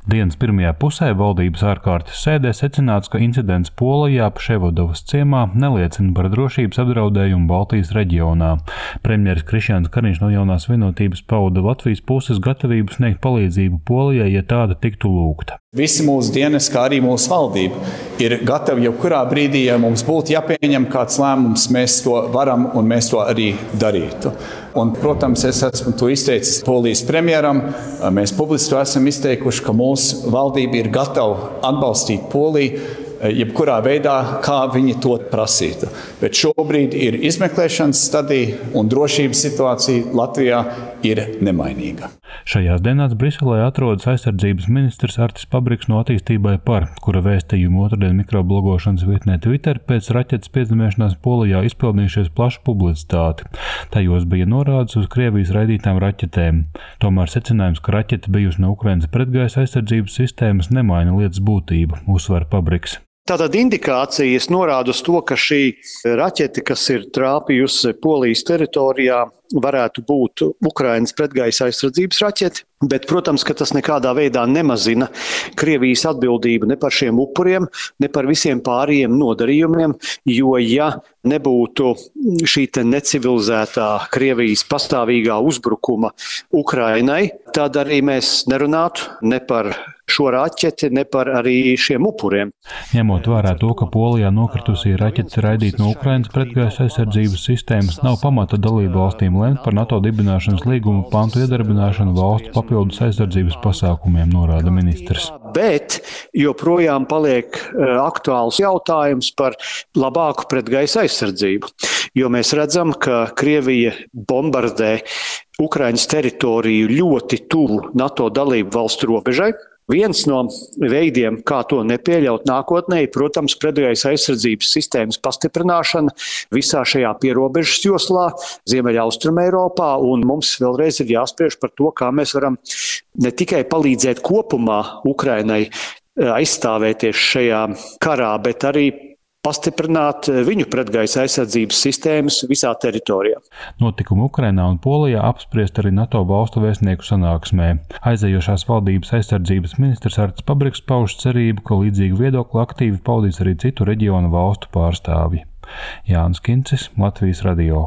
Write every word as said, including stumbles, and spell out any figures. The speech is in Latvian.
Dienas pirmajā pusē valdības ārkārtas sēdē secināts, ka incidents Polijā Pševodovas ciemā neliecina par drošības apdraudējumu Baltijas reģionā. Premjeras Krišjāns Kariņš no Jaunās vienotības pauda Latvijas puses gatavību sniegt palīdzību Polijai, ja tāda tiktu lūgta. Visi mūsu dienesti, kā arī mūsu valdība, ir gatavi jebkurā brīdī, ja mums būtu jāpieņem kāds lēmums, mēs to varam un mēs to arī darītu. Un, protams, es esmu to izteicis Polijas premjeram. Mēs publiski to esam izteikuši, ka mūsu valdība ir gatava atbalstīt Poliju jebkurā veidā, kā viņi to prasītu. Bet šobrīd ir izmeklēšanas stadija un drošības situācija Latvijā ir nemainīga. Šajās dienās Briselē atrodas aizsardzības ministrs Artis Pabriks no Attīstībai par, kura vēstījumu otrdien mikroblogošanas vietnē Twitter pēc raķetes piezemēšanās Polijā izpelnījušies plašu publicitāti. Tajos bija norādes uz Krievijas raidītām raķetēm. Tomēr secinājums, ka raķete bijusi no Ukrainas pretgaisa aizsardzības sistēmas, nemaina lietas būtību, uzsver Pabriks. Tātad indikācijas norāda uz to, ka šī raķete, kas ir trāpījusi Polijas teritorijā, varētu būt Ukrainas pretgaisa aizsardzības raķete, bet, protams, ka tas nekādā veidā nemazina Krievijas atbildību ne par šiem upuriem, ne par visiem pārējiem nodarījumiem, jo, ja nebūtu šī te necivilizētā Krievijas pastāvīgā uzbrukuma Ukrainai, tad arī mēs nerunātu ne par šo raķeti, ne par arī šiem upuriem. Ņemot vērā to, ka Polijā nokritusī raķete raidīt no Ukrainas pretgaisa aizsardzības sistēmas, nav pamata dalību valstīm lemt par NATO dibināšanas līguma pantu iedarbināšanu valstu papildus aizsardzības pasākumiem, norāda ministrs. Bet joprojām paliek aktuāls jautājums par labāku pretgaisa aizsardzību, jo mēs redzam, ka Krievija bombardē Ukrainas teritoriju ļoti tuvu NATO dalību valstu robežai. Viens no veidiem, kā to nepieļaut nākotnē, ir, protams, pretgaisa aizsardzības sistēmas pastiprināšana visā šajā pierobežas joslā, Ziemeļaustruma Eiropā, un mums vēlreiz ir jāspriež par to, kā mēs varam ne tikai palīdzēt kopumā Ukrainai aizstāvēties šajā karā, bet arī pastiprināt viņu pretgaisa aizsardzības sistēmas visā teritorijā. Notikumu Ukrainā un Polijā apspriest arī NATO valstu vēstnieku sanāksmē. Aizējošās valdības aizsardzības ministrs Artis Pabriks pauž cerību, ka līdzīgu viedokli aktīvi paudīs arī citu reģionu valstu pārstāvji. Jānis Kincis, Latvijas radio.